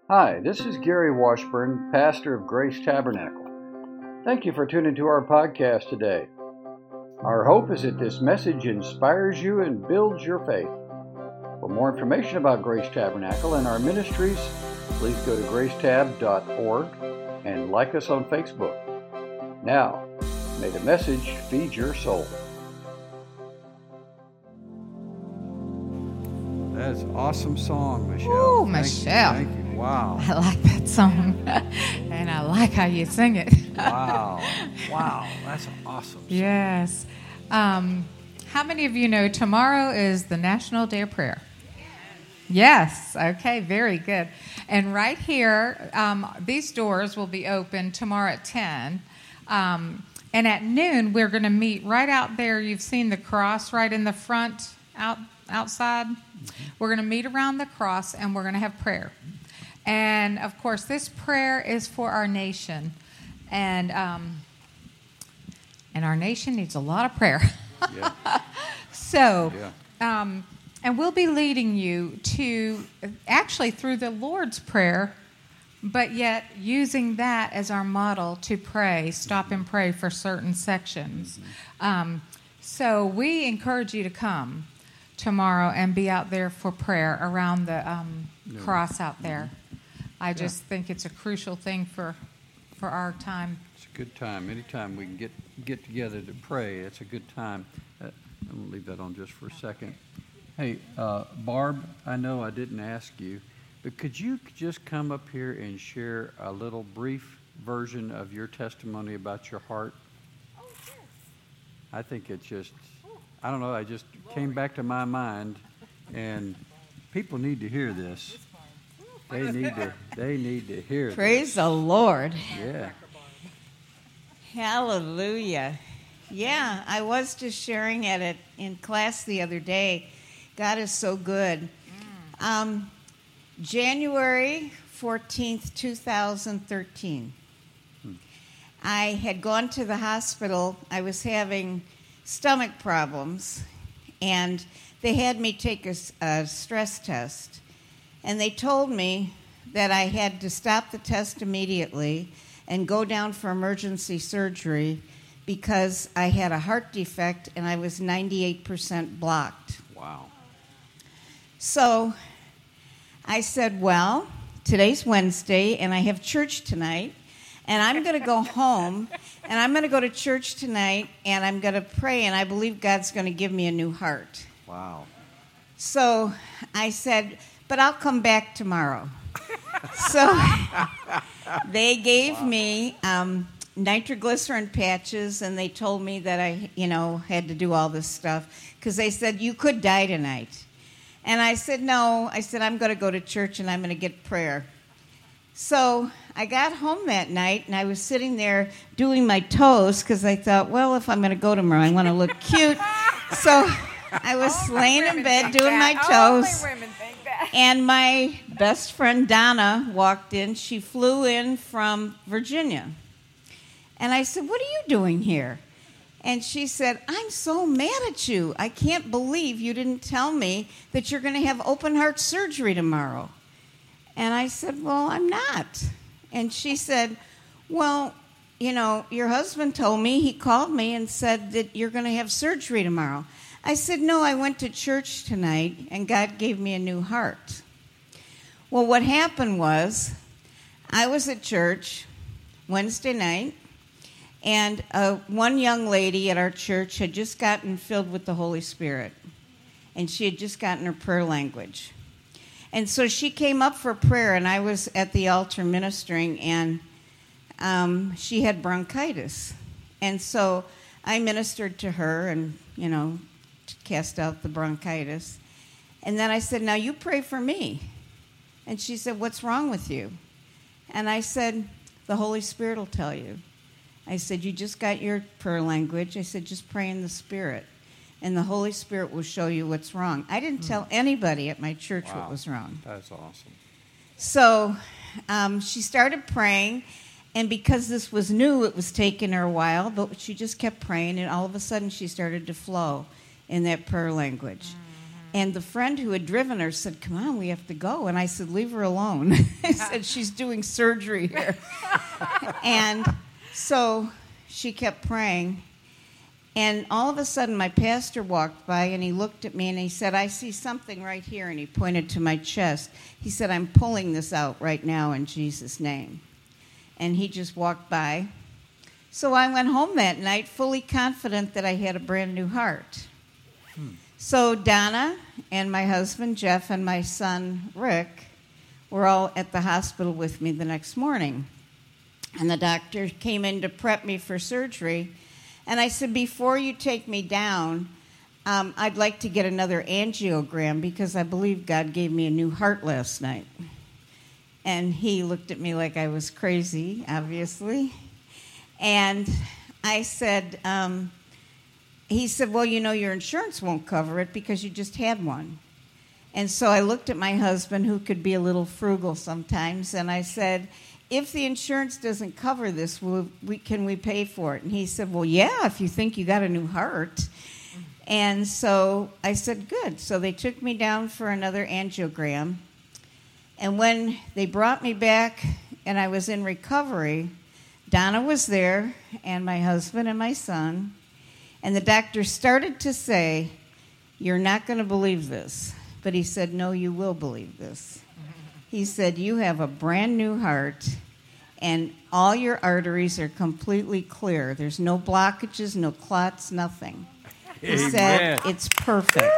Hi, this is Gary Washburn, pastor of Grace Tabernacle. Thank you for tuning to our podcast today. Our hope is that this message inspires you and builds your faith. For more information about Grace Tabernacle and our ministries, please go to gracetab.org and like us on Facebook. Now, may the message feed your soul. That's an awesome song, Michelle. Ooh, Michelle. Thank you. Wow. I like that song, and I like how you sing it. Wow. That's an awesome song. Yes. How many of you know tomorrow is the National Day of Prayer? Yes. Okay, very good. And right here, these doors will be open tomorrow at 10. And at noon, we're going to meet right out there. You've seen the cross right in the front outside. We're going to meet around the cross, and we're going to have prayer. And, of course, this prayer is for our nation. And our nation needs a lot of prayer. Yeah. So, and we'll be leading you to, actually through the Lord's Prayer, but yet using that as our model to pray, stop and pray for certain sections. So we encourage you to come tomorrow and be out there for prayer around the cross out there. I just think it's a crucial thing for our time. It's a good time. Anytime we can get together to pray, it's a good time. I'm going to leave that on just for a second. Hey, Barb, I know I didn't ask you, but could you just come up here and share a little brief version of your testimony about your heart? Oh, sure. I think it's just, I don't know, I just came back to my mind, and people need to hear this. They need to hear Praise the Lord. Yeah. Hallelujah. Yeah, I was just sharing it in class the other day. God is so good. January 14th, 2013. I had gone to the hospital. I was having stomach problems, and they had me take a stress test. And they told me that I had to stop the test immediately and go down for emergency surgery because I had a heart defect and I was 98% blocked. Wow. So I said, well, today's Wednesday and I have church tonight, and I'm going to go home and I'm going to go to church tonight and I'm going to pray, and I believe God's going to give me a new heart. Wow. So I said, but I'll come back tomorrow. So they gave me nitroglycerin patches, and they told me that I, had to do all this stuff because they said, you could die tonight. And I said, no. I said, I'm going to go to church, and I'm going to get prayer. So I got home that night, and I was sitting there doing my toes because I thought, well, if I'm going to go tomorrow, I want to look cute. So I was laying in bed doing my toes. Only women think that. And my best friend Donna walked in. She flew in from Virginia. And I said, what are you doing here? And she said, I'm so mad at you. I can't believe you didn't tell me that you're going to have open heart surgery tomorrow. And I said, well, I'm not. And she said, well, your husband told me, he called me and said that you're going to have surgery tomorrow. I said, no, I went to church tonight, and God gave me a new heart. Well, what happened was I was at church Wednesday night, and one young lady at our church had just gotten filled with the Holy Spirit, and she had just gotten her prayer language. And so she came up for prayer, and I was at the altar ministering, and she had bronchitis. And so I ministered to her and, cast out the bronchitis. And then I said, now you pray for me. And she said, what's wrong with you? And I said, the Holy Spirit will tell you. I said, you just got your prayer language. I said, just pray in the Spirit, and the Holy Spirit will show you what's wrong. I didn't tell anybody at my church what was wrong. That's awesome. So she started praying, and because this was new, it was taking her a while, but she just kept praying, and all of a sudden she started to flow in that prayer language. And the friend who had driven her said, "Come on, we have to go." And I said, "Leave her alone." I said, "She's doing surgery here." And so she kept praying. And all of a sudden, my pastor walked by, and he looked at me, and he said, "I see something right here." And he pointed to my chest. He said, "I'm pulling this out right now in Jesus' name." And he just walked by. So I went home that night fully confident that I had a brand new heart. So Donna and my husband, Jeff, and my son, Rick, were all at the hospital with me the next morning. And the doctor came in to prep me for surgery. And I said, "Before you take me down, I'd like to get another angiogram because I believe God gave me a new heart last night." And he looked at me like I was crazy, obviously. And I said, he said, "Well, you know, your insurance won't cover it because you just had one." And so I looked at my husband, who could be a little frugal sometimes, and I said, "If the insurance doesn't cover this, can we pay for it?" And he said, "Well, yeah, if you think you got a new heart." And so I said, "Good." So they took me down for another angiogram. And when they brought me back and I was in recovery, Donna was there and my husband and my son. And the doctor started to say, "You're not going to believe this." But he said, "No, you will believe this." He said, "You have a brand new heart, and all your arteries are completely clear. There's no blockages, no clots, nothing." He said, "It's perfect."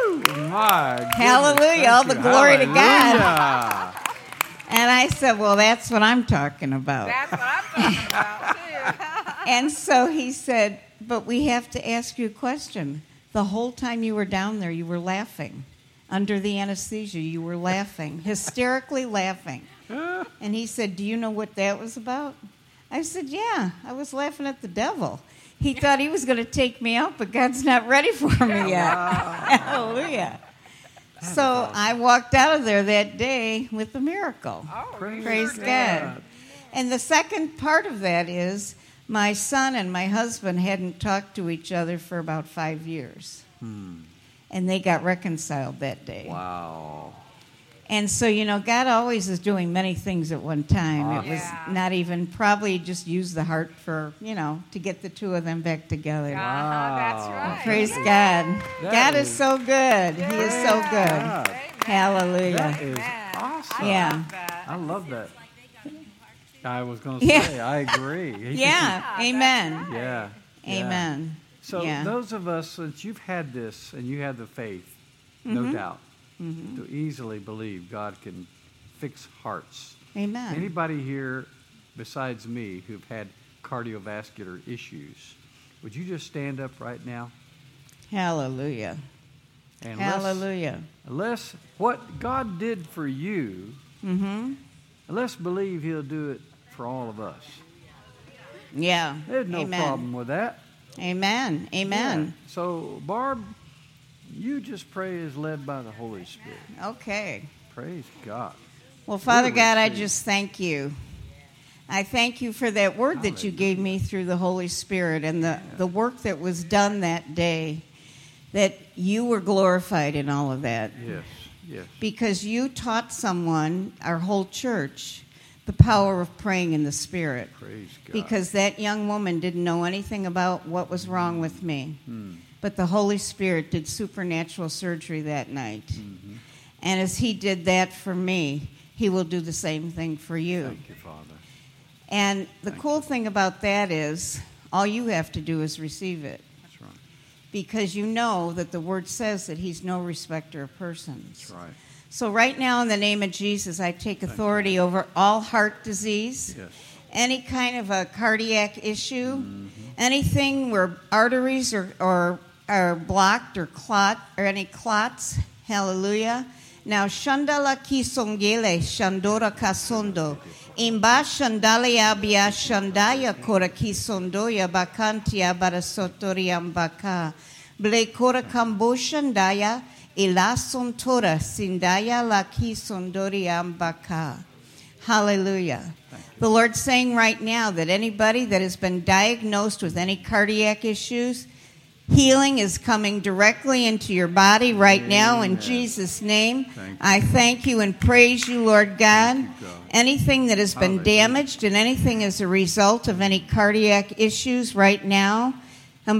My Hallelujah, all the glory to God. Hallelujah. And I said, "Well, that's what I'm talking about." That's what I'm talking about, too. And so he said, "But we have to ask you a question. The whole time you were down there, you were laughing. Under the anesthesia, you were laughing, hysterically laughing." And he said, "Do you know what that was about?" I said, "Yeah, I was laughing at the devil. He thought he was going to take me out, but God's not ready for me yet." Hallelujah. So I walked out of there that day with a miracle. Oh, Praise God. And the second part of that is my son and my husband hadn't talked to each other for about 5 years. And they got reconciled that day. Wow. And so, you know, God always is doing many things at one time. It was Yeah. not even, probably just used the heart for, you know, to get the two of them back together. That's right. Praise God. That God is is- so good. He is so good. God. Amen. Hallelujah. That is Amen. awesome. Yeah. I love that. I was going to Yeah. say, I agree. Yeah. Amen. Yeah. Amen. So Yeah. those of us, since you've had this and you have the faith, no doubt, to easily believe God can fix hearts. Amen. Anybody here besides me who've had cardiovascular issues, would you just stand up right now? Hallelujah. And Hallelujah. Let's what God did for you, let's believe He'll do it for all of us. Yeah. There's no Amen. problem with that. Amen. Amen. Yeah. So, Barb, you just pray as led by the Holy Spirit. Okay. Praise God. Well, Father We'll God, I receive. just thank you. I thank you for that word that you gave me through the Holy Spirit and the work that was done that day, that you were glorified in all of that. Yes, yes. Because you taught someone, our whole church, the power of praying in the Spirit. Praise God. Because that young woman didn't know anything about what was wrong with me. But the Holy Spirit did supernatural surgery that night. And as He did that for me, He will do the same thing for you. Thank you, Father. And the cool thing about that is all you have to do is receive it. That's right. Because you know that the Word says that He's no respecter of persons. That's right. So right now, in the name of Jesus, I take authority over all heart disease, Yes. any kind of a cardiac issue, anything where arteries are blocked or clot or any clots. Hallelujah. Now, Shandala Kisongele, Shandora Kasondo, Imba Shandalia Bia Shandaya Kora Kisondoya Bakantia Barasotoriam Baka, Ble Kora Kambo Shandaya, Ila Sontora Sindaya La Kisondoriam Baka. Hallelujah. The Lord's saying right now that anybody that has been diagnosed with any cardiac issues, Healing is coming directly into your body right now in Jesus' name. I thank you and praise you, Lord God. Anything that has been damaged and anything as a result of any cardiac issues right now. All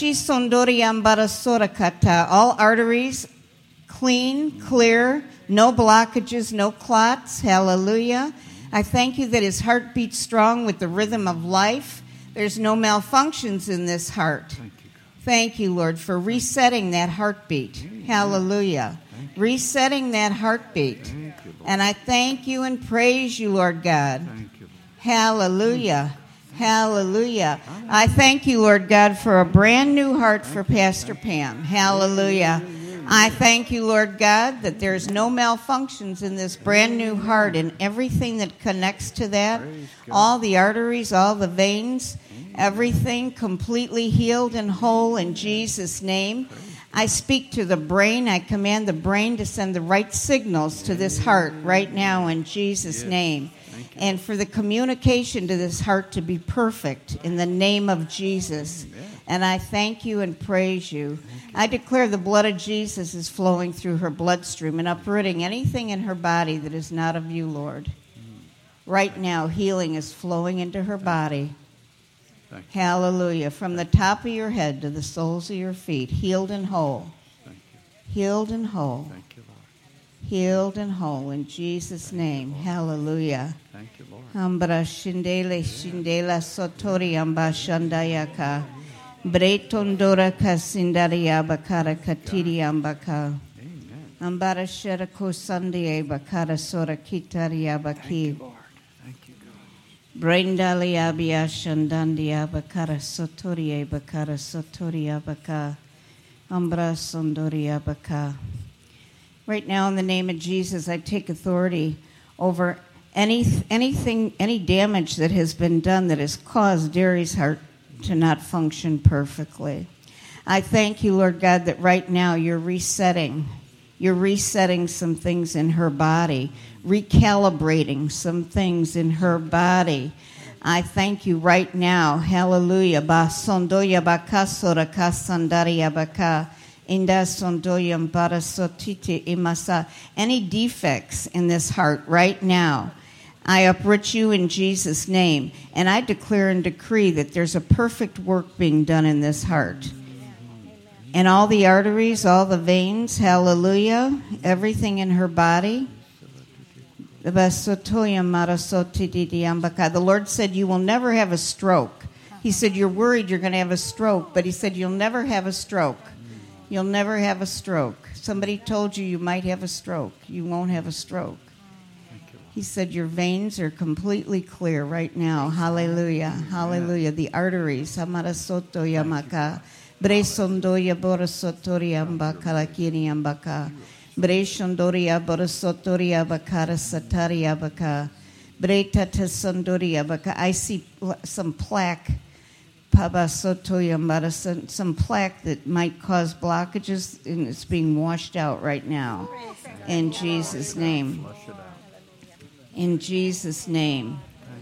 arteries clean, clear, no blockages, no clots. Hallelujah. I thank you that his heart beats strong with the rhythm of life. There's no malfunctions in this heart. Thank you, Lord, for resetting that heartbeat. Hallelujah. Resetting that heartbeat. And I thank you and praise you, Lord God. Hallelujah. Hallelujah. I thank you, Lord God, for a brand new heart for Pastor Pam. Hallelujah. I thank you, Lord God, that there's no malfunctions in this brand new heart and everything that connects to that, all the arteries, all the veins, everything completely healed and whole in Jesus' name. I speak to the brain. I command the brain to send the right signals to this heart right now in Jesus' name. And for the communication to this heart to be perfect in the name of Jesus. And I thank you and praise you. I declare the blood of Jesus is flowing through her bloodstream and uprooting anything in her body that is not of you, Lord. Right now, healing is flowing into her body. Hallelujah. From the top of your head to the soles of your feet, healed and whole. Healed and whole. Healed and whole in Jesus' name. Hallelujah. Thank you, Lord. Ambra shindele shindela sotori amba shandayaka. Bretondora kasindaria bakara katiri ambaka. Ambara sherako sandie bakara sora kitaria baki. Brendali abia shandandia bakara sotoria bakara sotoria baka. Ambra sondoria baka. Right now, in the name of Jesus, I take authority over any damage that has been done that has caused Derry's heart to not function perfectly. I thank you, Lord God, that right now you're resetting some things in her body, recalibrating some things in her body. I thank you right now. Hallelujah. Ba sondoya bakasora kasandaria baka. Any defects in this heart right now, I uproot you in Jesus' name, and I declare and decree that there's a perfect work being done in this heart. And all the arteries, all the veins, hallelujah, everything in her body. The Lord said you will never have a stroke. He said you're worried you're going to have a stroke, but he said you'll never have a stroke. You'll never have a stroke. Somebody told you might have a stroke. You won't have a stroke. He said your veins are completely clear right now. Hallelujah. Hallelujah. The arteries. Hamarasoto yamaka. Bresondoya borasotoria ambakalakini ambaka. Breshondoria borasotoria bakara sataria baka. Bretatesondoria baka. I see some plaque. Some plaque that might cause blockages, and it's being washed out right now. In Jesus' name. In Jesus' name.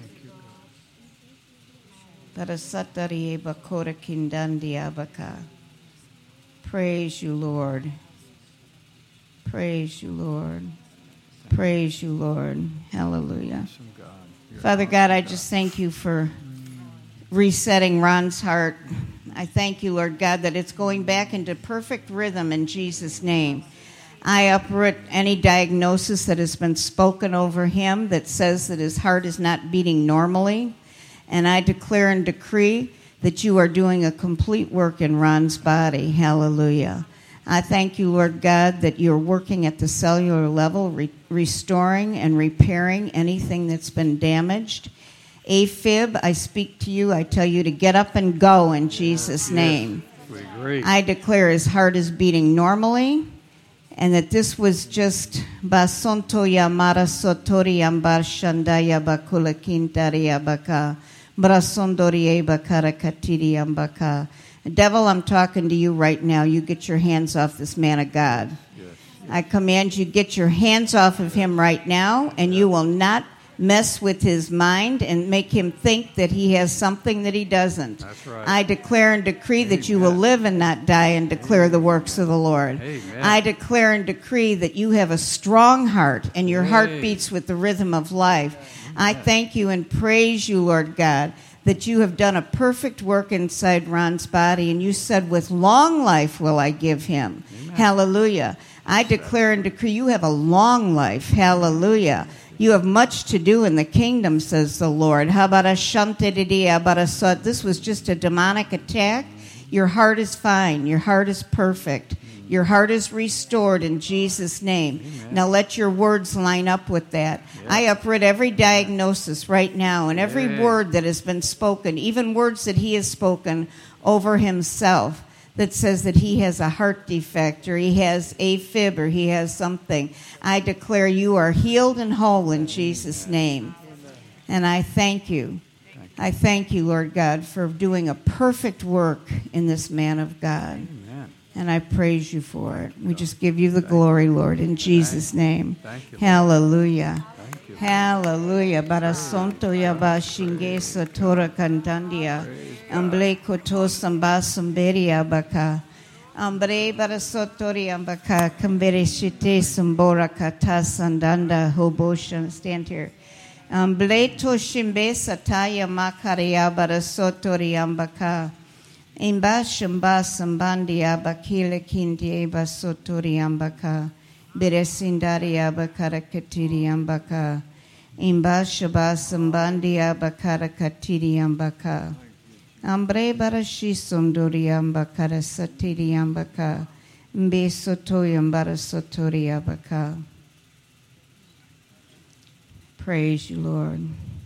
Praise you, Lord. Praise you, Lord. Praise you, Lord. Hallelujah. Father God, I just thank you for resetting Ron's heart. I thank you, Lord God, that it's going back into perfect rhythm in Jesus' name. I uproot any diagnosis that has been spoken over him that says that his heart is not beating normally. And I declare and decree that you are doing a complete work in Ron's body. Hallelujah. I thank you, Lord God, that you're working at the cellular level, restoring and repairing anything that's been damaged. AFib, I speak to you. I tell you to get up and go in Jesus' name. I declare his heart is beating normally, and that this was just basonto yamara sotori ambar shandaya bakula kintaria baka brasondorie bakara katiri ambaka. Devil, I'm talking to you right now. You get your hands off this man of God. I command you, get your hands off of him right now, and you will not mess with his mind and make him think that he has something that he doesn't. That's right. I declare and decree that you will live and not die and declare the works of the Lord. Amen. I declare and decree that you have a strong heart and your heart Yay. beats with the rhythm of life. I thank you and praise you, Lord God, that you have done a perfect work inside Ron's body, and you said, with long life will I give him. Amen. Hallelujah. I declare and decree you have a long life. Hallelujah. You have much to do in the kingdom, says the Lord. This was just a demonic attack. Your heart is fine. Your heart is perfect. Your heart is restored in Jesus' name. Amen. Now let your words line up with that. Yes. I uproot every diagnosis right now and every Yes. word that has been spoken, even words that he has spoken over himself, that says that he has a heart defect or he has AFib or he has something. I declare you are healed and whole in Jesus' name. And I thank you. I thank you, Lord God, for doing a perfect work in this man of God. Amen. And I praise you for it. We just give you the glory, Lord, in Jesus' name. Thank you. Hallelujah. Thank you. Hallelujah. Barasonto yaba shinge sotora kandandia. Amble koto samba samberia baka. Ambre barasotori ambaka. Kambere shite sambora kata sandanda hoboshan. Stand here. Amble to shimbe sataya makaria barasotori ambaka. Imba shamba sambandi abakile kindi basotori ambaka. Beresindari abakara katiri ambaka. Imba shaba sambandi abakara katiri ambaka. Ambre barashi sondori ambakara satiri ambaka. Mbe sotoy ambara sotori abaka. Praise you, Lord.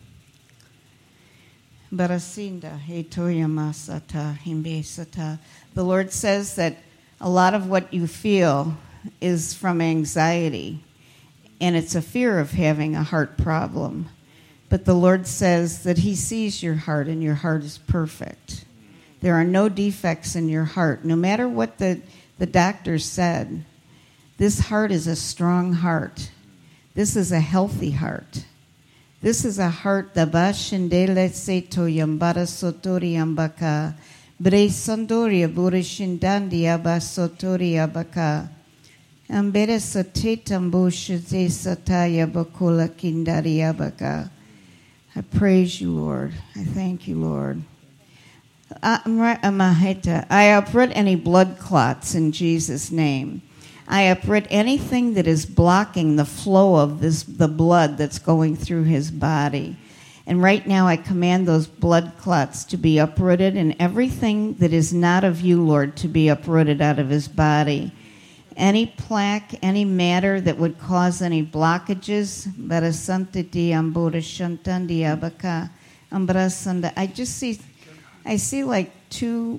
Barasinda hetoya masata himbe sata. The Lord says that a lot of what you feel is from anxiety, and it's a fear of having a heart problem. But the Lord says that he sees your heart, and your heart is perfect. There are no defects in your heart. No matter what the doctor said, this heart is a strong heart. This is a healthy heart. This is a heart da bashendele seto yambara sotori yambaka. Bre sandoria burishindandi abasotori abaka. Ambere satetambu shize sataya bakula kindari abaka. I praise you, Lord. I thank you, Lord. I uproot any blood clots in Jesus' name. I uproot anything that is blocking the flow of the blood that's going through his body. And right now I command those blood clots to be uprooted and everything that is not of you, Lord, to be uprooted out of his body. Any plaque, any matter that would cause any blockages, I see like two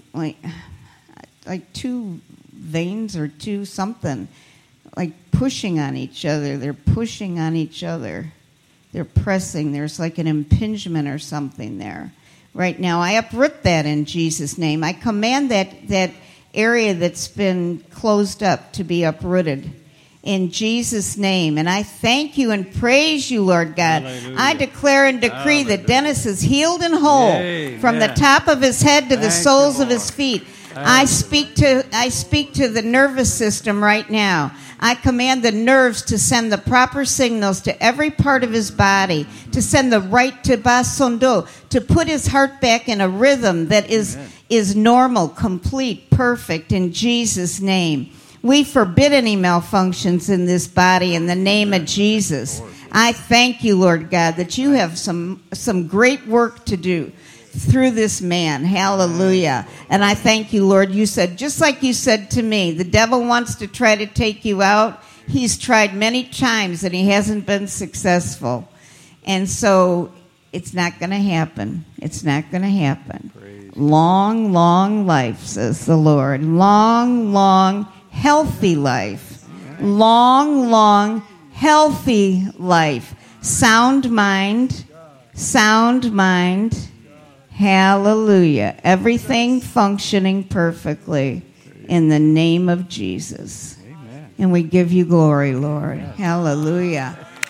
veins or two something, like pushing on each other. They're pushing on each other. They're pressing. There's like an impingement or something there. Right now, I uproot that in Jesus' name. I command that area that's been closed up to be uprooted in Jesus' name. And I thank you and praise you, Lord God. Hallelujah. I declare and decree that Dennis is healed and whole from the Amen. top of his head to the Thank soles you, of his Lord. feet. I speak to the nervous system right now. I command the nerves to send the proper signals to every part of his body, to send the right to basondo, to put his heart back in a rhythm that is normal, complete, perfect, in Jesus' name. We forbid any malfunctions in this body in the name of Jesus. I thank you, Lord God, that you have some great work to do through this man. Hallelujah. And I thank you, Lord. You said, just like you said to me, the devil wants to try to take you out. He's tried many times and he hasn't been successful. And so it's not going to happen. It's not going to happen. Long, long life, says the Lord. Long, long, healthy life. Long, long, healthy life. Sound mind. Sound mind. Hallelujah. Everything functioning perfectly in the name of Jesus. Amen. And we give you glory, Lord. Hallelujah.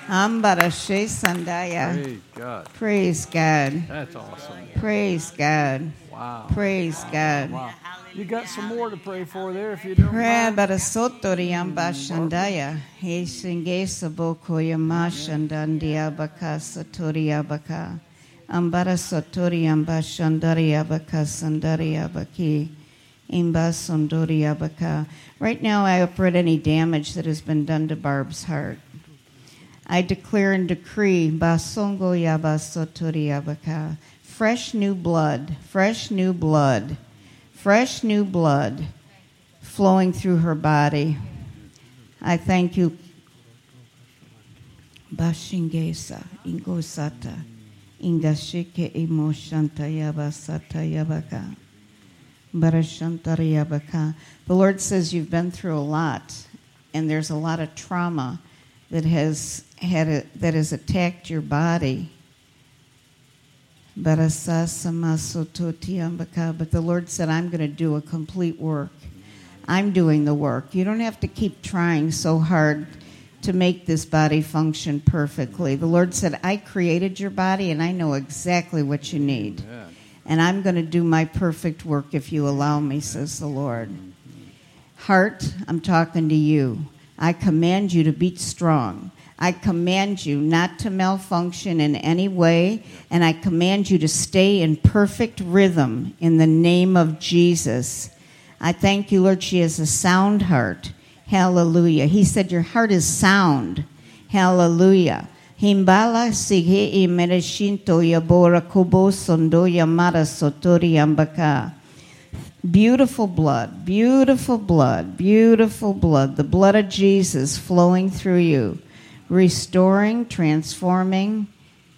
Ambarashe Sandaya. Praise God. Praise God. That's awesome. Praise God. Wow. Praise God. Wow. You got some more to pray for there if you don't mind. Prabarasotori Ambashandaya. He singesa boko yamashandandia baka satori abaka. Ambarasotori Ambashandari abaka sandari abaki. Imbasondori abaka. Right now I uproot any damage that has been done to Barb's heart. I declare and decree basongo yabasotori abaka. Fresh new blood, fresh new blood. Fresh new blood flowing through her body. I thank you. Bashingesa, ingosata, ingashike emoshanta yabasata yabaka, barashanta yabaka. The Lord says you've been through a lot, and there's a lot of trauma that has attacked your body. But the Lord said, I'm going to do a complete work. I'm doing the work. You don't have to keep trying so hard to make this body function perfectly. The Lord said, I created your body, and I know exactly what you need. And I'm going to do my perfect work if you allow me, says the Lord. Heart, I'm talking to you. I command you to beat strong. I command you not to malfunction in any way, and I command you to stay in perfect rhythm in the name of Jesus. I thank you, Lord, she has a sound heart. Hallelujah. He said your heart is sound. Hallelujah. Himbala sige imereshinto yabora kobo sondo yamara sotori ambaka. Beautiful blood, beautiful blood, beautiful blood. The blood of Jesus flowing through you. Restoring, transforming,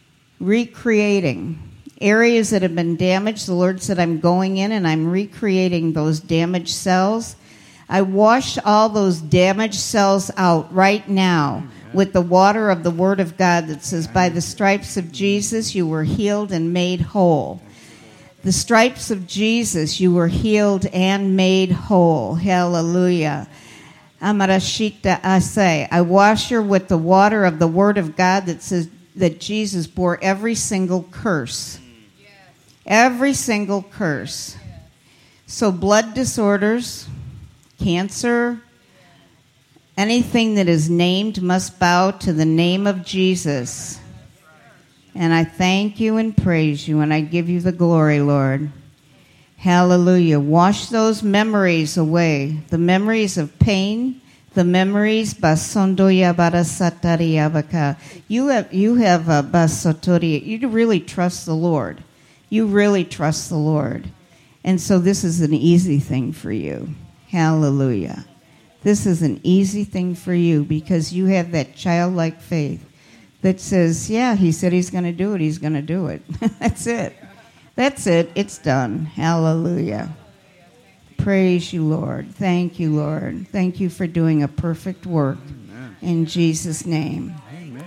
recreating. Areas that have been damaged, the Lord said, I'm going in and I'm recreating those damaged cells. I wash all those damaged cells out right now with the water of the Word of God that says, by the stripes of Jesus you were healed and made whole. The stripes of Jesus you were healed and made whole. Hallelujah. Amarashita Asay. I wash her with the water of the Word of God that says that Jesus bore every single curse. Yes. Every single curse. Yes. So blood disorders, cancer, anything that is named must bow to the name of Jesus. And I thank you and praise you, and I give you the glory, Lord. Hallelujah. Wash those memories away. The memories of pain, the memories basondoya barasatari abaka. You have basotori. You really trust the Lord. You really trust the Lord. And so this is an easy thing for you. Hallelujah. This is an easy thing for you because you have that childlike faith that says, yeah, he said he's going to do it. He's going to do it. That's it. That's it. It's done. Hallelujah. Praise you, Lord. Thank you, Lord. Thank you for doing a perfect work. Amen. In Jesus' name. Amen.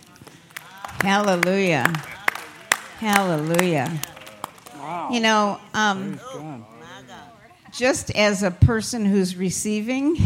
Hallelujah. Hallelujah. Wow. You know, just as a person who's receiving,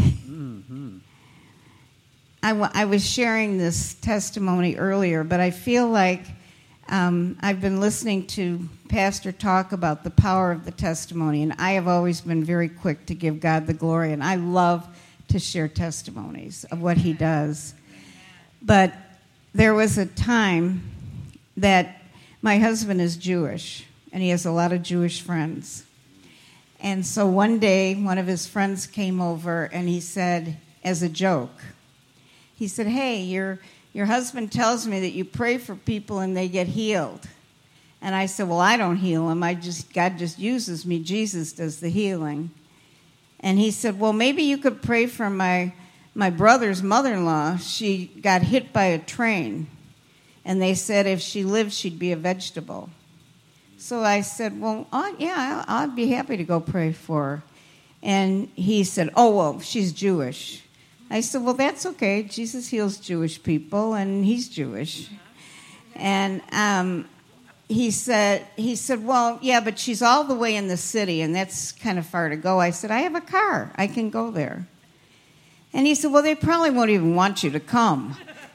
I was sharing this testimony earlier, but I feel like I've been listening to Pastor talk about the power of the testimony, and I have always been very quick to give God the glory, and I love to share testimonies of what he does. But there was a time that my husband is Jewish, and he has a lot of Jewish friends. And so one day, one of his friends came over, and he said, as a joke, he said, hey, your husband tells me that you pray for people and they get healed. And I said, well, I don't heal them. God just uses me. Jesus does the healing. And he said, well, maybe you could pray for my brother's mother-in-law. She got hit by a train. And they said if she lived, she'd be a vegetable. So I said, well, yeah, I'd be happy to go pray for her. And he said, oh, well, she's Jewish. I said, well, that's okay. Jesus heals Jewish people, and he's Jewish. And he said, well, yeah, but she's all the way in the city, and that's kind of far to go. I said, I have a car. I can go there. And he said, well, they probably won't even want you to come.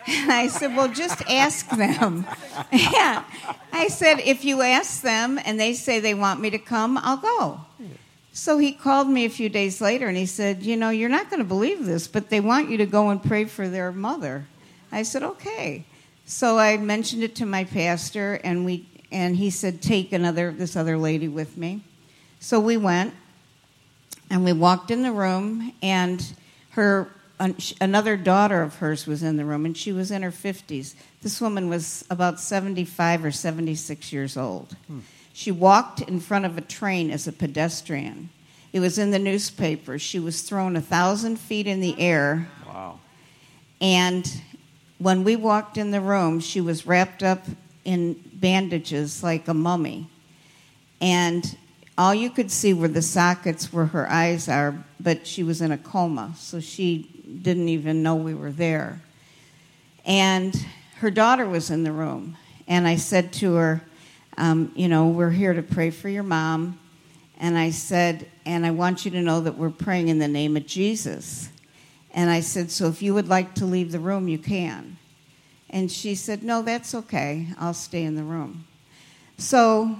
And I said, well, just ask them. Yeah. I said, if you ask them and they say they want me to come, I'll go. So he called me a few days later and he said, you're not going to believe this, but they want you to go and pray for their mother. I said, okay. So I mentioned it to my pastor, and he said, take this other lady with me. So we went, and we walked in the room, and another daughter of hers was in the room, and she was in her 50s. This woman was about 75 or 76 years old. She walked in front of a train as a pedestrian. It was in the newspaper. She was thrown 1,000 feet in the air. Wow. And when we walked in the room, she was wrapped up in bandages like a mummy. And all you could see were the sockets where her eyes are, but she was in a coma, so she didn't even know we were there. And her daughter was in the room. And I said to her, we're here to pray for your mom. And I said, and I want you to know that we're praying in the name of Jesus. And I said, so if you would like to leave the room, you can. And she said, no, that's okay. I'll stay in the room. So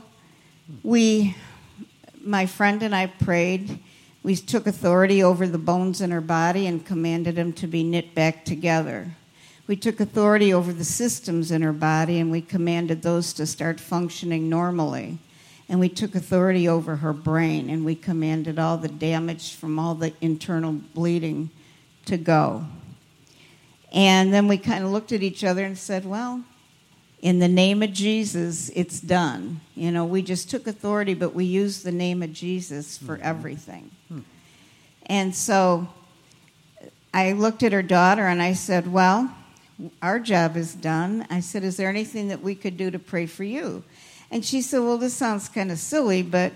my friend and I prayed. We took authority over the bones in her body and commanded them to be knit back together. We took authority over the systems in her body, and we commanded those to start functioning normally. And we took authority over her brain, and we commanded all the damage from all the internal bleeding to go. And then we kind of looked at each other and said, well, in the name of Jesus, it's done. We just took authority, but we used the name of Jesus for everything. And so I looked at her daughter, and I said, well, our job is done. I said, is there anything that we could do to pray for you? And she said, well, this sounds kind of silly, but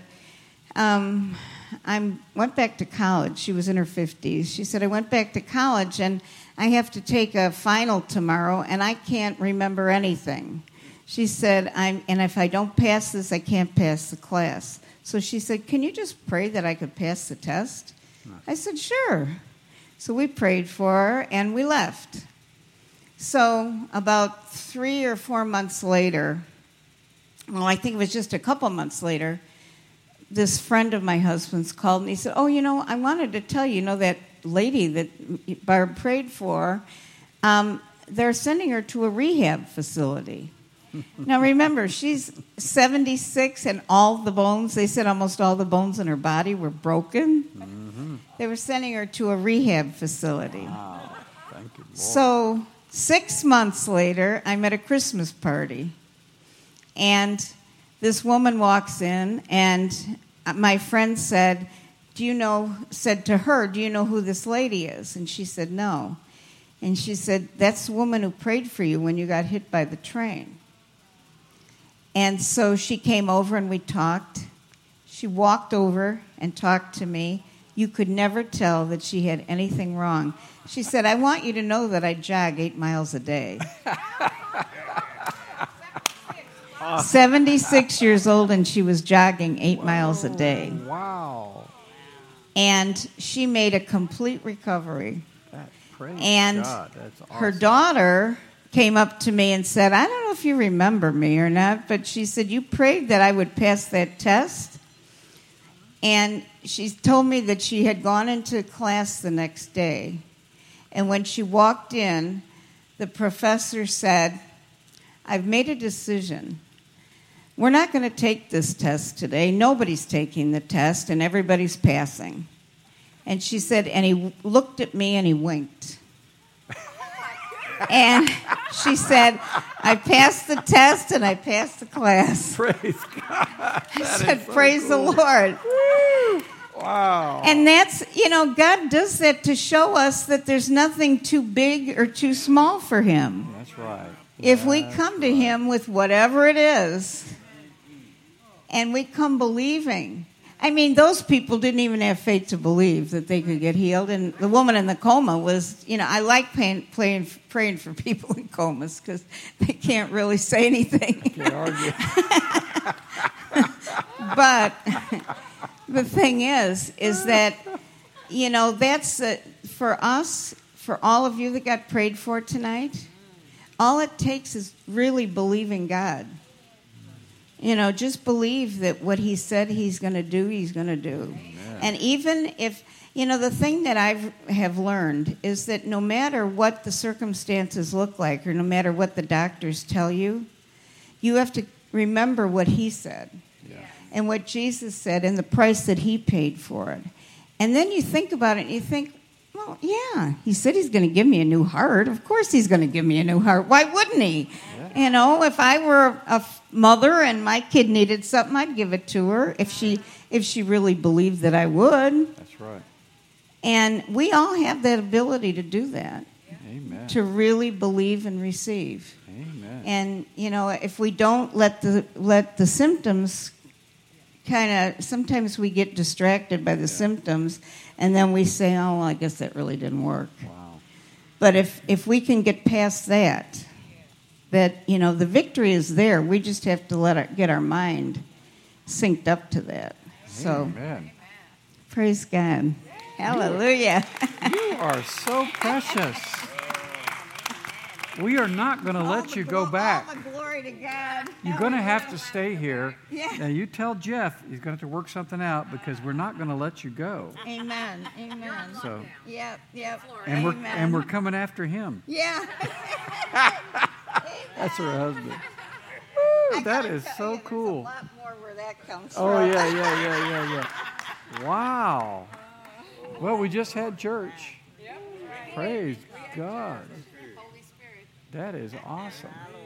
I went back to college. She was in her 50s. She said, I went back to college, and I have to take a final tomorrow, and I can't remember anything. She said, and if I don't pass this, I can't pass the class. So she said, can you just pray that I could pass the test? I said, sure. So we prayed for her, and we left. So about 3 or 4 months later, well, I think it was just a couple months later, this friend of my husband's called me. He said, I wanted to tell you, that lady that Barb prayed for, they're sending her to a rehab facility. Now, remember, she's 76, and all the bones, they said almost all the bones in her body were broken. Mm-hmm. They were sending her to a rehab facility. Wow. Thank you, Lord. So 6 months later, I'm at a Christmas party, and this woman walks in, and my friend said to her, do you know who this lady is? And she said, no. And she said, that's the woman who prayed for you when you got hit by the train. And so she came over and we talked. She walked over and talked to me. You could never tell that she had anything wrong. She said, I want you to know that I jog 8 miles a day. 76 years old, and she was jogging 8 miles a day. Wow. And she made a complete recovery. Praise and God. That's awesome. Her daughter came up to me and said, I don't know if you remember me or not, but she said, you prayed that I would pass that test. And she told me that she had gone into class the next day. And when she walked in, the professor said, I've made a decision. We're not going to take this test today. Nobody's taking the test, and everybody's passing. And she said, and he looked at me and he winked. And she said, I passed the test and I passed the class. Praise God. I said, praise the Lord. Woo! Wow. And that's, God does that to show us that there's nothing too big or too small for him. That's right. If we come to him with whatever it is, and we come believing. I mean, those people didn't even have faith to believe that they could get healed. And the woman in the coma was, I like praying for people in comas because they can't really say anything. Can't argue. But the thing is that, that's for us, for all of you that got prayed for tonight, all it takes is really believing God. Just believe that what he said he's going to do, he's going to do. Amen. And even if, the thing that I have learned is that no matter what the circumstances look like or no matter what the doctors tell you, you have to remember what he said and what Jesus said and the price that he paid for it. And then you think about it and you think, well, yeah, he said he's going to give me a new heart. Of course he's going to give me a new heart. Why wouldn't he? Yeah. If I were a mother and my kid needed something, I'd give it to her if she really believed that I would. That's right. And we all have that ability to do that. Amen. To really believe and receive. Amen. And, if we don't let the symptoms kind of, sometimes we get distracted by the symptoms, and then we say, oh, well, I guess that really didn't work. Wow. But if we can get past that, the victory is there. We just have to get our mind synced up to that. So, Amen. Praise God. Hallelujah. You are so precious. We are not going to let you go back. All the glory to God. You're going to have to stay here. Yeah. Now, you tell Jeff he's going to have to work something out because we're not going to let you go. Amen. Amen. So, Yep. and Amen. we're coming after him. Yeah. That's her husband. Woo, that is so cool. There's a lot more where that comes from. Oh yeah. Wow. Well, we just had church. Praise God. That is awesome.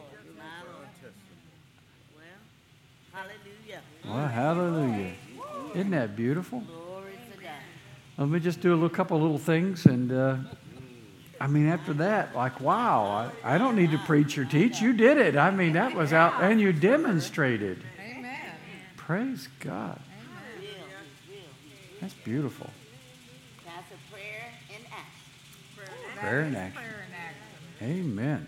Well, hallelujah. Isn't that beautiful? Let me just do a couple little things. And, after that, wow, I don't need to preach or teach. You did it. That was out, and you demonstrated. Amen. Praise God. That's beautiful. That's a prayer in action. Prayer in action. Amen.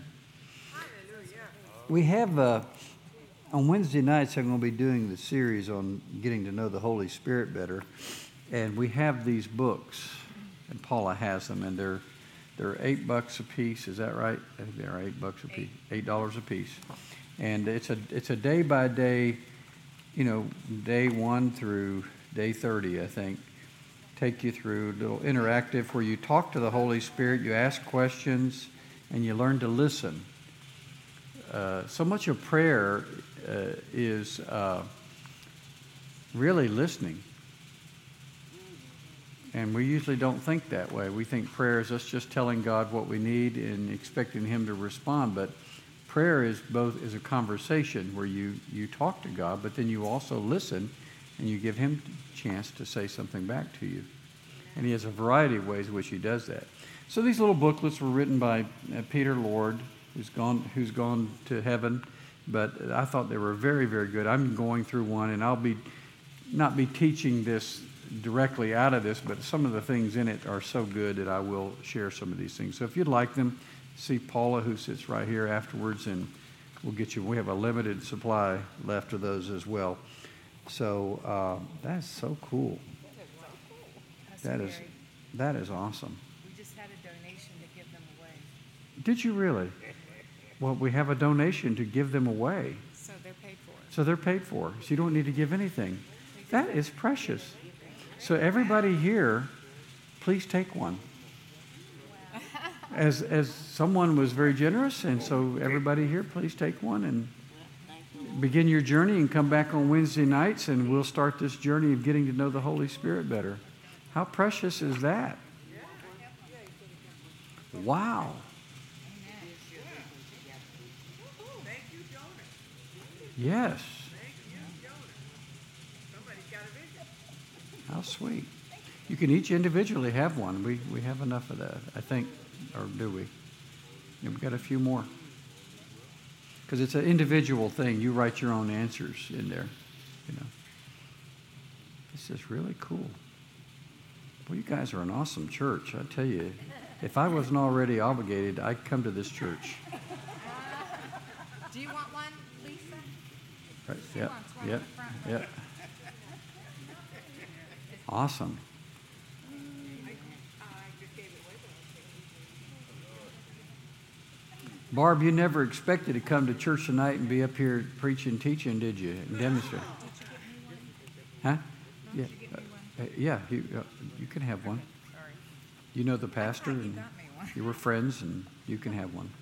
We have, on Wednesday nights, I'm going to be doing the series on getting to know the Holy Spirit better. And we have these books, and Paula has them, and they're $8 a piece. Is that right? I think they're $8 a piece, $8 a piece. And it's a day by day, day 1 through day 30, I think. Take you through a little interactive where you talk to the Holy Spirit, you ask questions, and you learn to listen. So much of prayer is really listening. And we usually don't think that way. We think prayer is us just telling God what we need and expecting Him to respond. But prayer is a conversation where you talk to God, but then you also listen and you give Him a chance to say something back to you. And He has a variety of ways in which He does that. So these little booklets were written by Peter Lord, who's gone to heaven, but I thought they were very, very good. I'm going through one, and I'll not be teaching this directly out of this, but some of the things in it are so good that I will share some of these things. So if you'd like them, see Paula, who sits right here afterwards, and we'll get you. We have a limited supply left of those as well. So that's so cool. That is awesome. We just had a donation to give them away. Did you really? Well, we have a donation to give them away. So they're paid for. So they're paid for. So you don't need to give anything. That is precious. So everybody here, please take one. As someone was very generous, and so everybody here, please take one and begin your journey and come back on Wednesday nights, and we'll start this journey of getting to know the Holy Spirit better. How precious is that? Wow. Yes. How sweet. You can each individually have one. We have enough of that, I think. Or do we? Yeah, we've got a few more. Because it's an individual thing. You write your own answers in there. This is really cool. Well, you guys are an awesome church. I tell you, if I wasn't already obligated, I'd come to this church. Do you want one, Lisa? Right. She Yep. wants one Yep. in the front. Yep. Awesome. Barb, you never expected to come to church tonight and be up here preaching, teaching, did you? And demonstrate. Huh? Yeah. Yeah, you can have one. You know the pastor, and you were friends, and you can have one.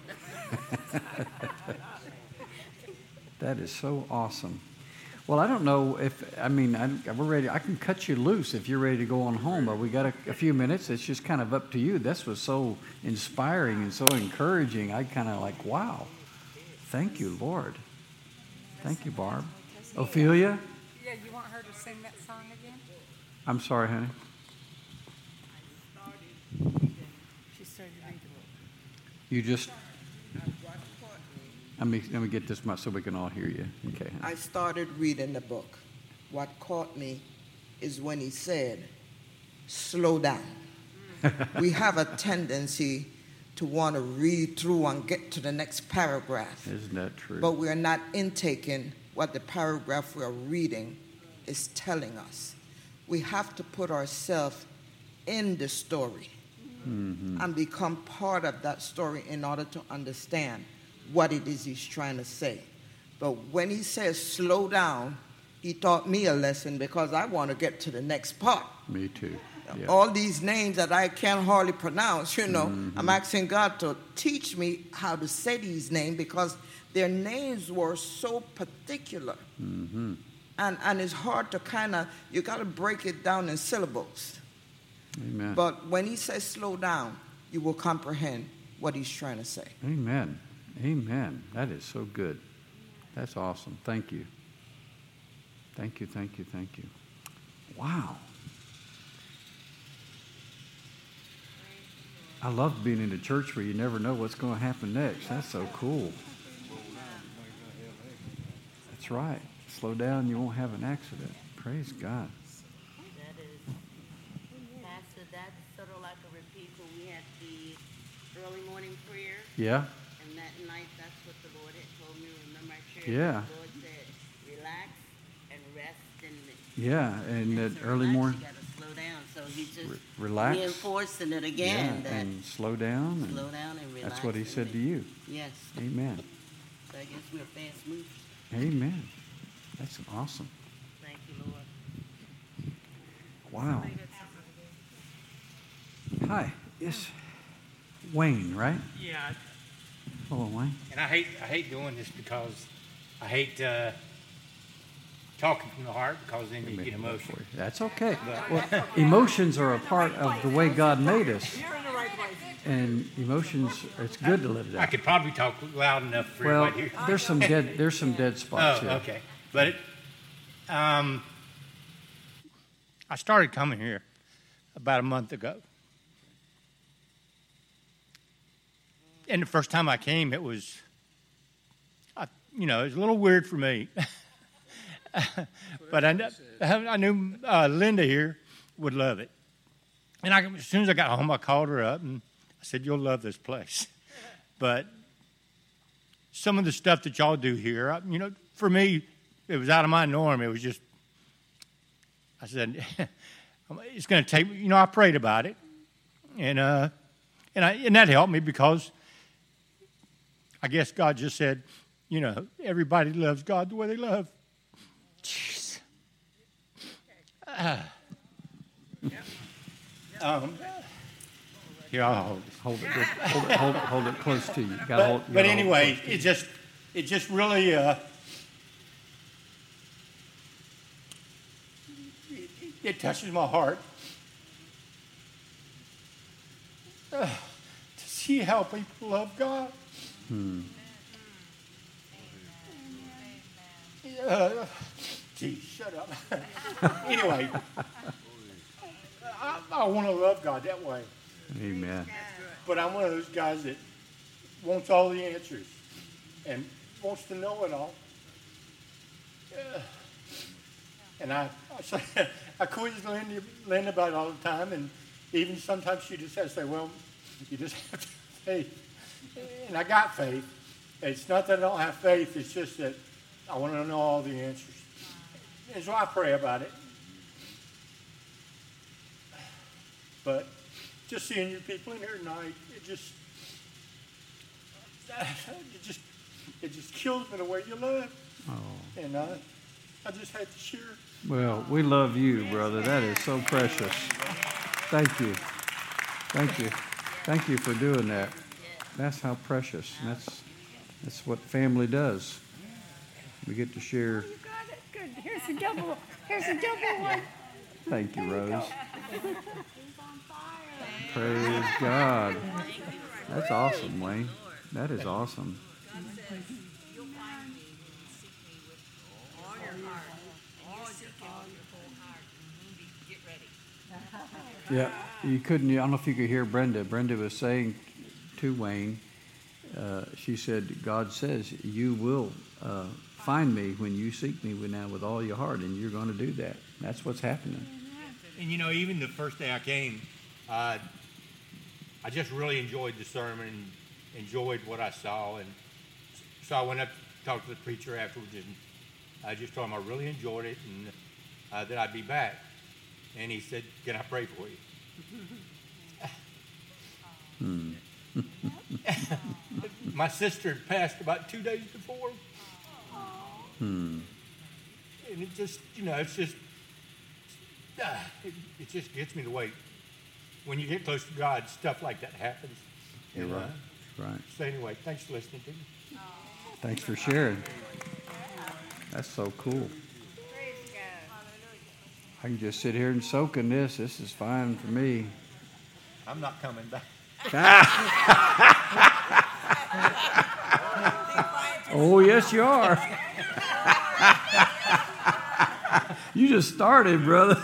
That is so awesome. Well, I don't know we're ready. I can cut you loose if you're ready to go on home, but we got a few minutes. It's just kind of up to you. This was so inspiring and so encouraging. I kind of like, wow. Thank you, Lord. Thank you, Barb. Ophelia? Yeah, you want her to sing that song again? I'm sorry, honey. She started reading. You just... Let me get this much so we can all hear you. Okay. I started reading the book. What caught me is when he said, slow down. We have a tendency to want to read through and get to the next paragraph. Isn't that true? But we're not intaking what the paragraph we're reading is telling us. We have to put ourselves in the story and become part of that story in order to understand what it is he's trying to say. But when he says slow down, he taught me a lesson because I want to get to the next part. Me too. Yeah. All these names that I can't hardly pronounce, I'm asking God to teach me how to say these names because their names were so particular. And it's hard to you got to break it down in syllables. Amen. But when he says slow down, you will comprehend what he's trying to say. Amen. Amen. That is so good. That's awesome. Thank you. Thank you, thank you, thank you. Wow. I love being in a church where you never know what's going to happen next. That's so cool. That's right. Slow down, you won't have an accident. Praise God. That is, Pastor, that's sort of like a repeat when we had the early morning prayer. Yeah? And that night, that's what the Lord had told me. Remember, I shared Yeah. the Lord said, relax and rest in me. Yeah, and that so early relax, morning. You got to slow down. So he's just Relax. reinforcing it again. Yeah, that and slow down. slow down and relax. That's what he said to you. Yes. Amen. So I guess we're fast movers. Amen. That's awesome. Thank you, Lord. Wow. Hi. Yes. Wayne, right? Yeah, Hello, Wayne. and I hate doing this because I hate talking from the heart because then you get emotional. That's okay. Well, emotions are a part of the way God made us. And emotions, it's good to live I that. could probably talk loud enough for Well, everybody here. there's some dead spots Oh, here. okay. But I started coming here about a month ago. And the first time I came, it was, it was a little weird for me. But I knew Linda here would love it. And as soon as I got home, I called her up and I said, "You'll love this place." But some of the stuff that y'all do here, for me, it was out of my norm. It was just, I said, it's going to take, I prayed about it. And that helped me because I guess God just said, everybody loves God the way they love. Jeez. Here, I'll hold this. Hold it close to you. You gotta hold, But anyway, it just really it touches my heart to see how people love God. Geez, shut up. Anyway, I want to love God that way. Amen. But I'm one of those guys that wants all the answers and wants to know it all. And I quiz Linda about it all the time, and even sometimes she just has to say, "Well, you just have to have faith." And I got faith. It's not that I don't have faith, it's just that I want to know all the answers. And so I pray about it. But just seeing you people in here tonight, it just kills me the way you love. Oh. And I just had to share. Well, we love you, brother. That is so precious. Thank you. Thank you. Thank you for doing that. That's how precious. And that's what family does. We get to share. You got it. Good. Here's a double. Here's a double one. Thank you, Rose. Praise God. That's awesome, Wayne. That is awesome. God says, you'll find me when you seek me with all your heart. You seek him with your whole heart. Get ready. Yeah, you couldn't. I don't know if you could hear Brenda. Brenda was saying to Wayne, she said, God says, you will find me when you seek me with all your heart, and you're going to do that. That's what's happening. And even the first day I came, I just really enjoyed the sermon and enjoyed what I saw. And so I went up to talk to the preacher afterwards, and I just told him I really enjoyed it and that I'd be back. And he said, can I pray for you? My sister had passed about 2 days before. And it just, it's just, it just gets me the way. When you get close to God, stuff like that happens. You're right. Right. So anyway, thanks for listening to me. Thanks for sharing. That's so cool. I can just sit here and soak in this. This is fine for me. I'm not coming back. Oh, yes, you are. You just started, brother.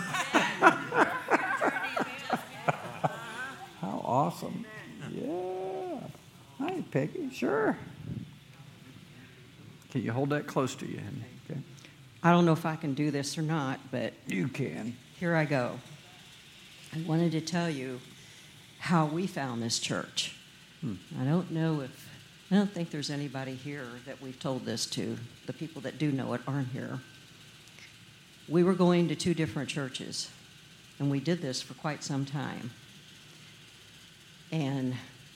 How awesome. Yeah. Hi, Peggy. Sure. Can you hold that close to you? Okay. I don't know if I can do this or not, but you can. Here I go. I wanted to tell you how we found this church. I don't think there's anybody here that we've told this to. The people that do know it aren't here. We were going to 2 different churches, and we did this for quite some time. And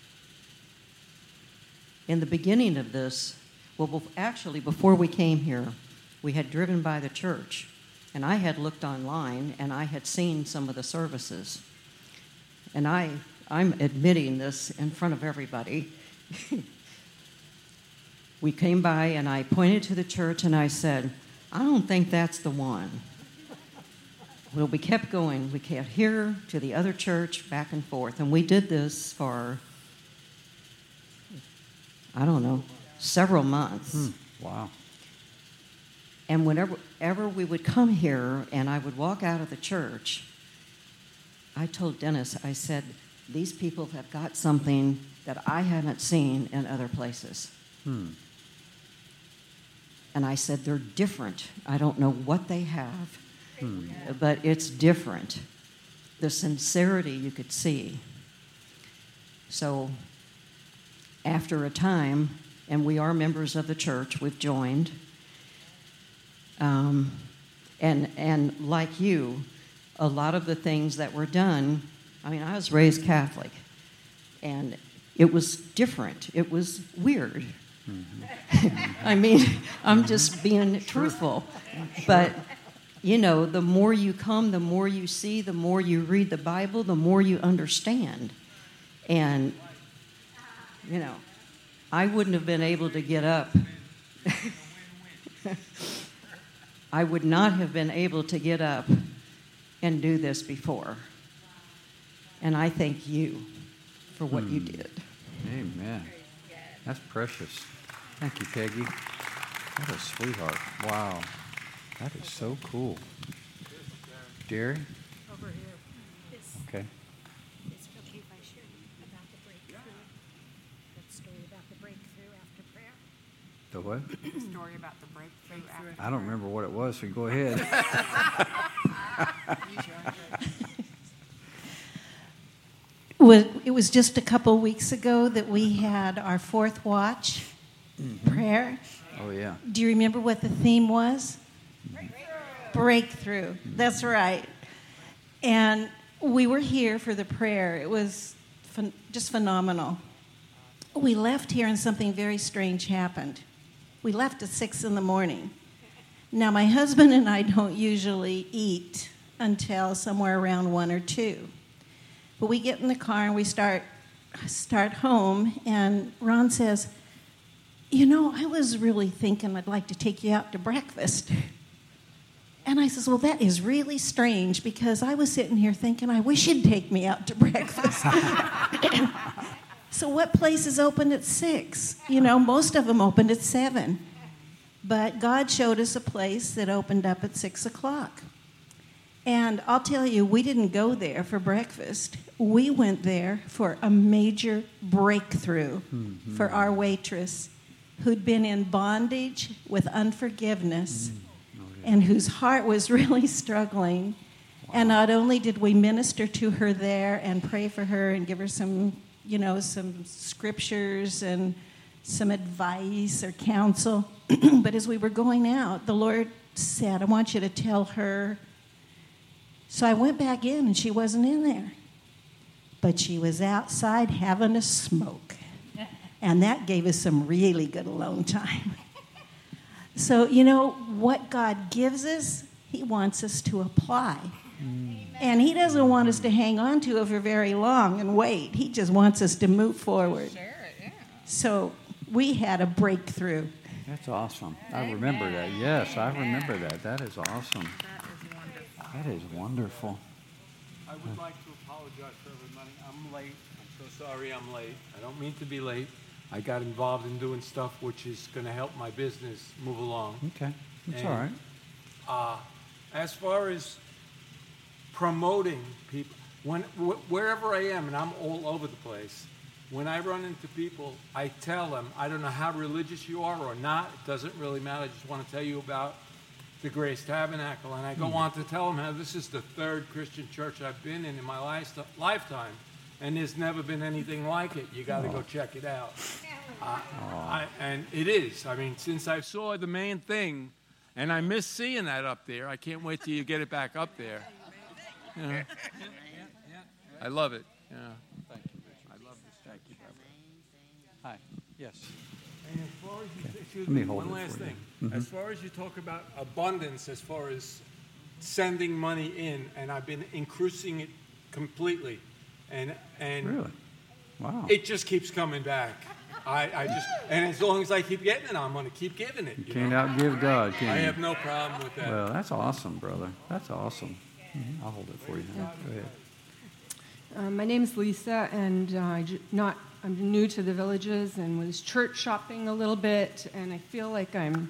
in the beginning of this, actually, before we came here, we had driven by the church, and I had looked online, and I had seen some of the services. And I'm admitting this in front of everybody. We came by, and I pointed to the church, and I said, I don't think that's the one. Well, we kept going. We kept here to the other church, back and forth. And we did this for, I don't know, several months. Wow. And whenever we would come here and I would walk out of the church, I told Dennis, I said, these people have got something that I haven't seen in other places. And I said, they're different. I don't know what they have, but it's different. The sincerity you could see. So after a time, and we are members of the church, we've joined, and like you, a lot of the things that were done, I was raised Catholic, and it was different. It was weird. I'm just being truthful. But, the more you come, the more you see, the more you read the Bible, the more you understand. And, I wouldn't have been able to get up. I would not have been able to get up and do this before. And I thank you for what you did. Amen. That's precious. Thank you, Peggy. What a sweetheart. Wow. That is so cool. Jerry? Over here. Okay. It's okay if I share about the breakthrough. That story about the breakthrough after prayer. The what? The story about the breakthrough after I don't remember what it was, so go ahead. It was just a couple weeks ago that we had our 4th watch prayer. Oh, yeah. Do you remember what the theme was? Breakthrough. That's right. And we were here for the prayer. It was just phenomenal. we left here and something very strange happened. We left at 6 in the morning. Now, my husband and I don't usually eat until somewhere around 1 or 2. But we get in the car and we start home, and Ron says, you know, I was really thinking I'd like to take you out to breakfast. And I says, well, that is really strange, because I was sitting here thinking, I wish you'd take me out to breakfast. So what places opened at 6? You know, most of them opened at 7. But God showed us a place that opened up at 6 o'clock. And I'll tell you, we didn't go there for breakfast. We went there for a major breakthrough for our waitress, who'd been in bondage with unforgiveness and whose heart was really struggling. And not only did we minister to her there and pray for her and give her some, you know, some scriptures and some advice or counsel, but as we were going out, the Lord said, I want you to tell her. So I went back in, and she wasn't in there. But she was outside having a smoke. And that gave us some really good alone time. So, you know, what God gives us, he wants us to apply. And he doesn't want us to hang on to it for very long and wait. He just wants us to move forward. So we had a breakthrough. That's awesome. I remember that. Yes, I remember that. That is awesome. That is wonderful. I would like to apologize for everybody. I'm late. I'm so sorry I'm late. I don't mean to be late. I got involved in doing stuff which is going to help my business move along. Okay. That's all right. As far as promoting people, wherever I am, and I'm all over the place, when I run into people, I tell them, I don't know how religious you are or not. It doesn't really matter. I just want to tell you about the Grace Tabernacle. And I go on to tell them how this is the 3rd Christian church I've been in my lifetime. And there's never been anything like it. You got to go check it out. And it is. I mean, since I saw the main thing, and I miss seeing that up there, I can't wait till you get it back up there. You know? I love it. Yeah. Thank you, Richard. I love this. Thank you, Barbara. Hi. Yes. And as far as you, excuse Let me me, hold one it last for you. thing. Mhm. As far as you talk about abundance, as far as sending money in, and I've been increasing it completely, and Really? Wow. it just keeps coming back. I just, and as long as I keep getting it, I'm going to keep giving it. You can't outgive God, can you? I have no problem with that. Well, that's awesome, brother. That's awesome. I'll hold it for you. Go ahead. My name is Lisa, and I'm new to the Villages and was church shopping a little bit, and I feel like I'm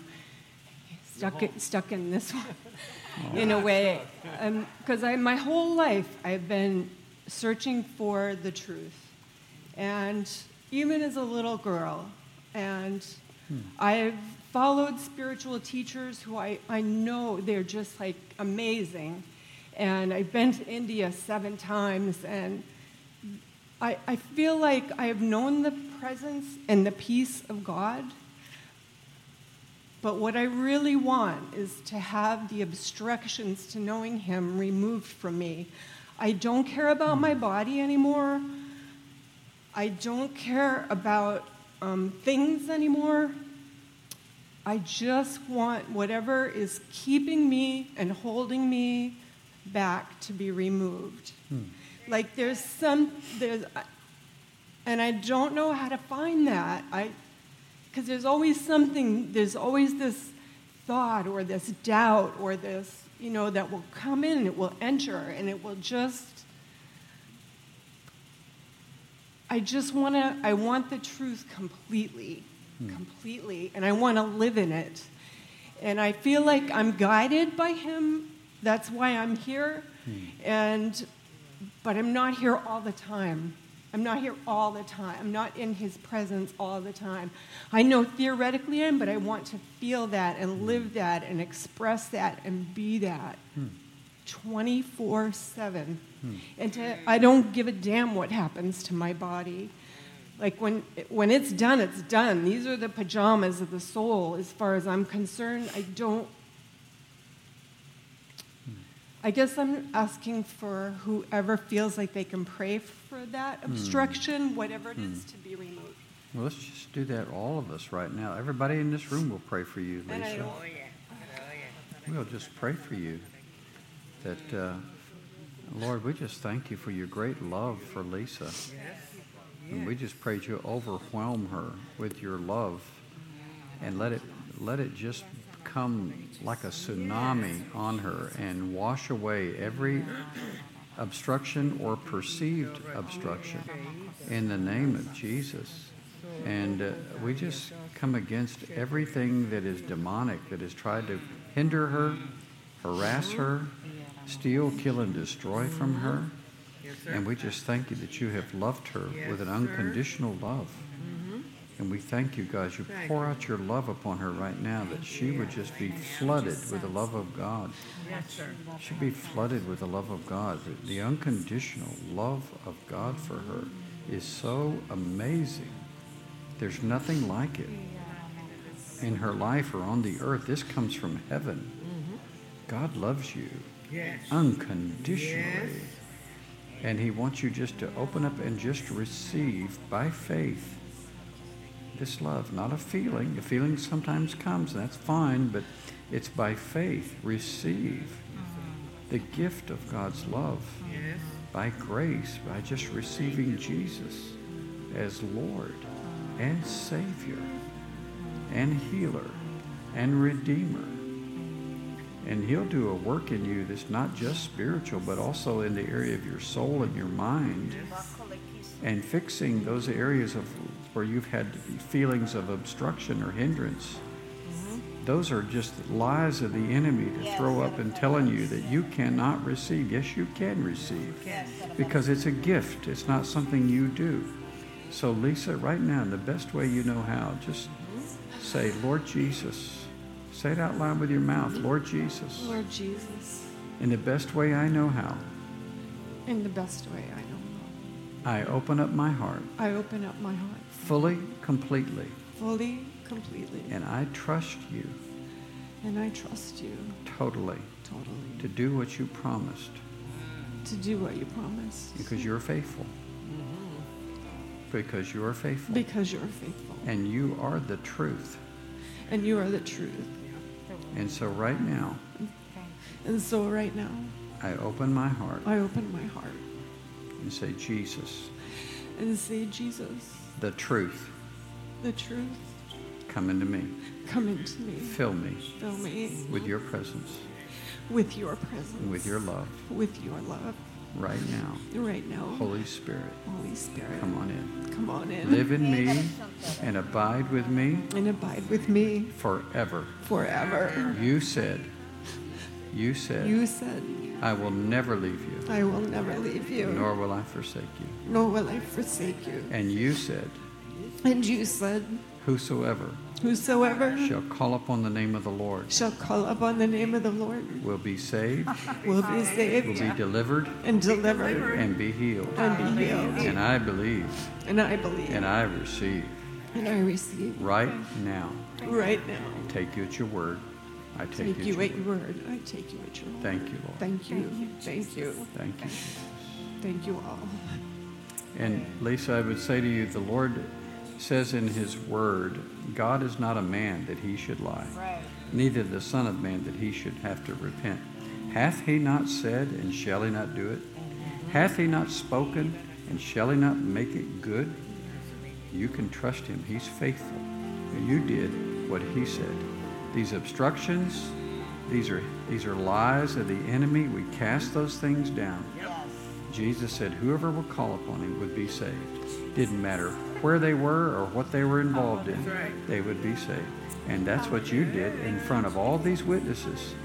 stuck in this one in a way, because my whole life I've been searching for the truth, and even as a little girl, and I've followed spiritual teachers who I know they're just like amazing. And I've been to India 7 times, and I feel like I have known the presence and the peace of God. But what I really want is to have the obstructions to knowing him removed from me. I don't care about my body anymore. I don't care about things anymore. I just want whatever is keeping me and holding me back to be removed. Like and I don't know how to find that. Because there's always this thought or this doubt or this, that will come in and it will enter and it will just, I want the truth completely, and I want to live in it. And I feel like I'm guided by him. That's why I'm here. But I'm not here all the time. I'm not in his presence all the time. I know theoretically I am, but I want to feel that and live that and express that and be that 24/7. And I don't give a damn what happens to my body. Like when it's done, it's done. These are the pajamas of the soul as far as I'm concerned. I guess I'm asking for whoever feels like they can pray for that obstruction, whatever it is, to be removed. Well, let's just do that, all of us right now. Everybody in this room will pray for you, Lisa. Oh, yeah. We'll just pray for you. That, Lord, we just thank you for your great love for Lisa. And we just pray that you overwhelm her with your love and let it just come like a tsunami on her and wash away every obstruction or perceived obstruction in the name of Jesus. And we just come against everything that is demonic, that has tried to hinder her, harass her, steal, kill, and destroy from her. And we just thank you that you have loved her with an unconditional love. And we thank you, God, you pour out your love upon her right now, that she would just be flooded with the love of God. She'd be flooded with the love of God. The unconditional love of God for her is so amazing. There's nothing like it in her life or on the earth. This comes from heaven. God loves you unconditionally. And he wants you just to open up and just receive by faith this love, not a feeling. A feeling sometimes comes, and that's fine, but it's by faith. Receive the gift of God's love by grace, by just receiving Jesus as Lord and Savior and healer and Redeemer. And he'll do a work in you that's not just spiritual, but also in the area of your soul and your mind, and fixing those areas of where you've had feelings of obstruction or hindrance. Those are just lies of the enemy to throw up and telling you that you cannot receive. Yes, you can receive, because it's a gift. It's not something you do. So Lisa, right now, in the best way you know how, just say, Lord Jesus. Say it out loud with your mouth, Lord Jesus. Lord Jesus. In the best way I know how. In the best way I know I open up my heart. how. I open up my heart. Fully, completely. Fully, completely. And I trust you. And I trust you. Totally. Totally. To do what you promised. To do what you promised. Because you're faithful. Because you're faithful. Because you're faithful. And you are the truth. And you are the truth. And so right now, I open my heart. I open my heart. And say, Jesus. And say, Jesus. The truth. The truth. Come into me. Come into me. Fill me. Fill me. With your presence. With your presence. And with your love. With your love. Right now. Right now. Holy Spirit. Holy Spirit. Come on in. Come on in. Live in me and abide with me. And abide with me. Forever. Forever. You said. I will never leave you. I will never leave you. Nor will I forsake you. Nor will I forsake you. And you said. And you said. Whosoever shall call upon the name of the Lord. Shall call upon the name of the Lord. Will be saved. Will be saved. Will be delivered. And delivered. And be healed. And be healed. And I believe. And I believe. And I receive. And I receive. Right now. Right now. Take you at your word. I take you at your word. I take you at your word. Thank you, Lord. Thank you. Thank you. Thank you, Jesus. Thank you all. And Lisa, I would say to you, the Lord says in his word, God is not a man that he should lie, neither the Son of Man that he should have to repent. Hath he not said, and shall he not do it? Hath he not spoken, and shall he not make it good? You can trust him. He's faithful. You did what he said. These obstructions, these are lies of the enemy. We cast those things down. Jesus said whoever will call upon him would be saved. Didn't matter where they were or what they were involved in. They would be saved. And that's what you did in front of all these witnesses.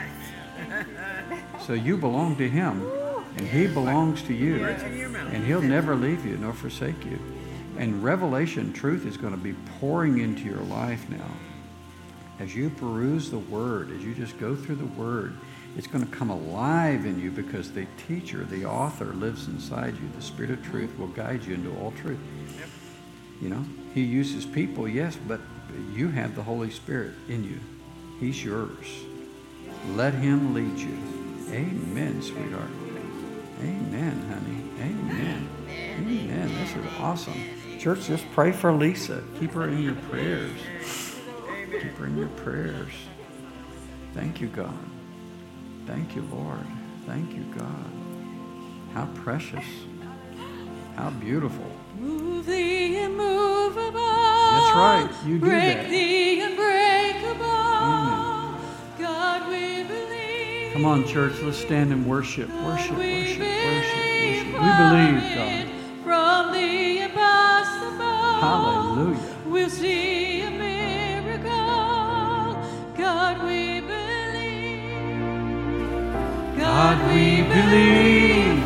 So you belong to him, and he belongs to you. And he'll never leave you nor forsake you. And revelation truth is going to be pouring into your life now. As you peruse the Word, as you just go through the Word, it's going to come alive in you because the teacher, the author, lives inside you. The Spirit of truth will guide you into all truth. You know, he uses people, yes, but you have the Holy Spirit in you. He's yours. Let him lead you. Amen, sweetheart. Amen, honey. Amen. Amen. This is awesome. Church, just pray for Lisa. Keep her in your prayers. Keep her in your prayers. Thank you, God. Thank you, Lord. Thank you, God. How precious. How beautiful. Move the immovable. That's right. You do break that. the unbreakable. Amen. God, we believe. Come on, church. Let's stand and worship. Worship, worship, worship, worship. We believe, God. From the impossible. Hallelujah. We'll see a miracle. God, we believe. God, we believe.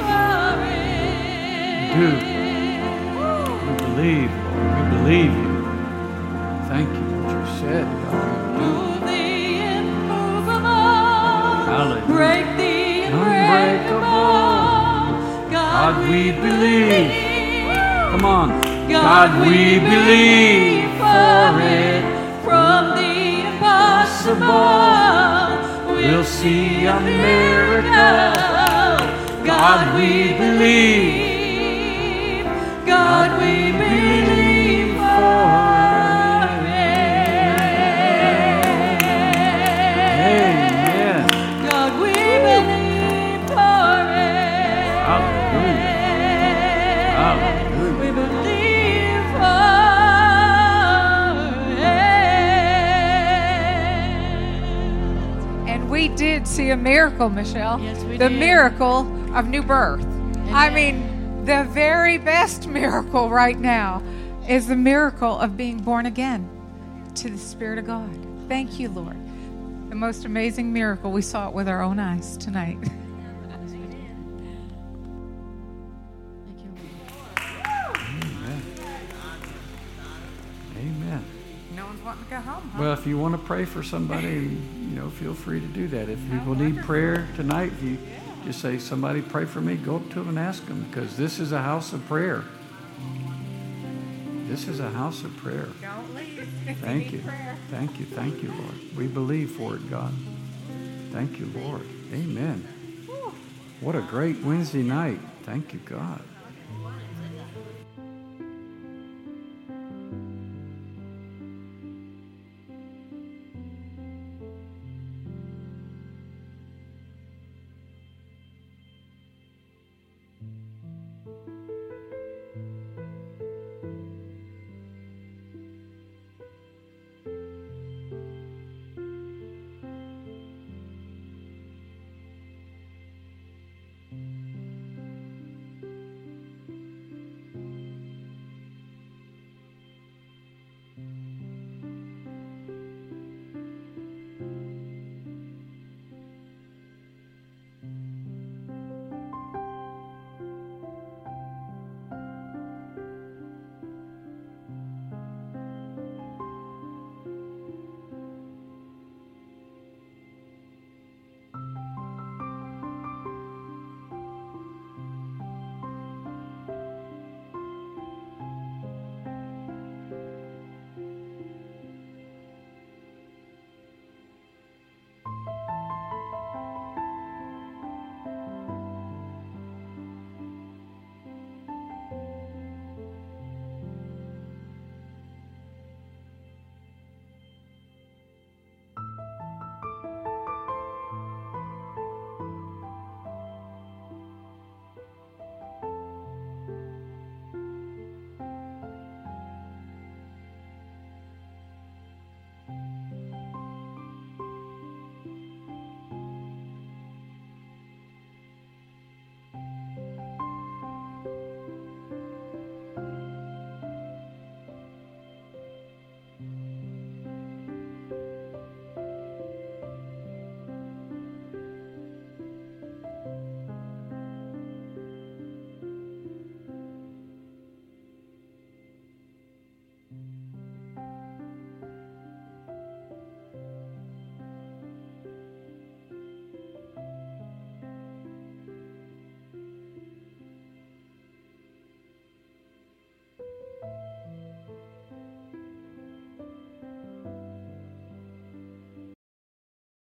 Do. We believe, Lord. We believe you. Thank you what you said, God. Move the immovable. Hallelujah. Break the unbreakable. God, we believe. Come on. God, we believe for it. From the impossible, we'll see a miracle. God, we believe. God, we believe for it. Amen. God, we believe for it. Hallelujah. Hallelujah. We believe for it. And we did see a miracle, Michelle. Yes, we the did. miracle of new birth. I mean, the very best miracle right now is the miracle of being born again to the Spirit of God. Thank you, Lord. The most amazing miracle. We saw it with our own eyes tonight. Amen. Amen. No one's wanting to go home, huh? Well, if you want to pray for somebody, feel free to do that. If people need prayer tonight, if you just say, somebody pray for me, go up to them and ask them, because this is a house of prayer. This is a house of prayer. Don't leave. Thank you. Thank you. Thank you, Lord. We believe for it, God. Thank you, Lord. Amen. What a great Wednesday night. Thank you, God.